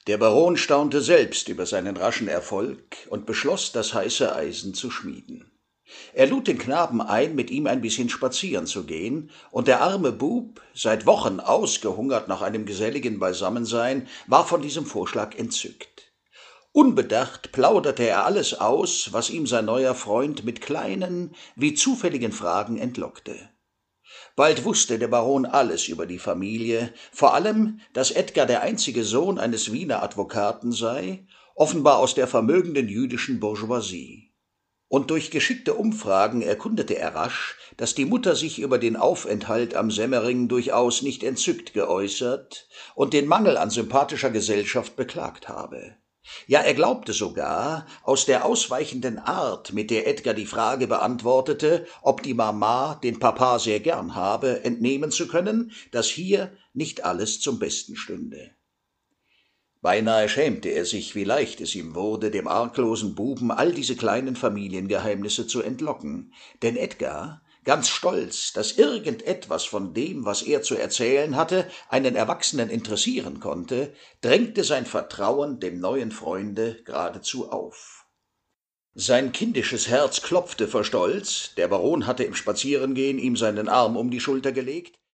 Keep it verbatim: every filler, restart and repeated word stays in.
Der Baron staunte selbst über seinen raschen Erfolg und beschloss, das heiße Eisen zu schmieden. Er lud den Knaben ein, mit ihm ein bisschen spazieren zu gehen, und der arme Bub, seit Wochen ausgehungert nach einem geselligen Beisammensein, war von diesem Vorschlag entzückt. Unbedacht plauderte er alles aus, was ihm sein neuer Freund mit kleinen, wie zufälligen Fragen entlockte. Bald wusste der Baron alles über die Familie, vor allem, dass Edgar der einzige Sohn eines Wiener Advokaten sei, offenbar aus der vermögenden jüdischen Bourgeoisie. Und durch geschickte Umfragen erkundete er rasch, dass die Mutter sich über den Aufenthalt am Semmering durchaus nicht entzückt geäußert und den Mangel an sympathischer Gesellschaft beklagt habe. Ja, er glaubte sogar, aus der ausweichenden Art, mit der Edgar die Frage beantwortete, ob die Mama den Papa sehr gern habe, entnehmen zu können, dass hier nicht alles zum Besten stünde. Beinahe schämte er sich, wie leicht es ihm wurde, dem arglosen Buben all diese kleinen Familiengeheimnisse zu entlocken, denn Edgar, ganz stolz, dass irgendetwas von dem, was er zu erzählen hatte, einen Erwachsenen interessieren konnte, drängte sein Vertrauen dem neuen Freunde geradezu auf. Sein kindisches Herz klopfte vor Stolz, der Baron hatte im Spazierengehen ihm seinen Arm um die Schulter gelegt,